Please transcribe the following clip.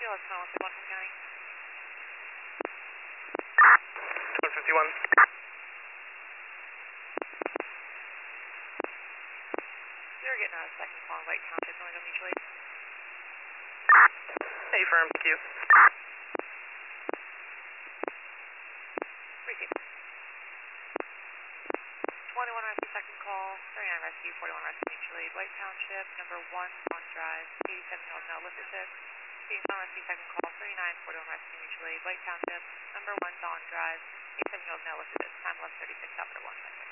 Field, 151 from County. 151. You're getting a second call on White Township, going to go mutually. Hey, firm, thank you. Receive. 21 rescue, second call, 39 rescue, 41 rescue mutually. White Township, number 1, on drive, 87-year-old male lifted hip. 81 rescue, second call, 39, 41 rescue mutually. White Township, number 1, on drive, 87-year-old male lifted hip. Time 11:36, operator 1.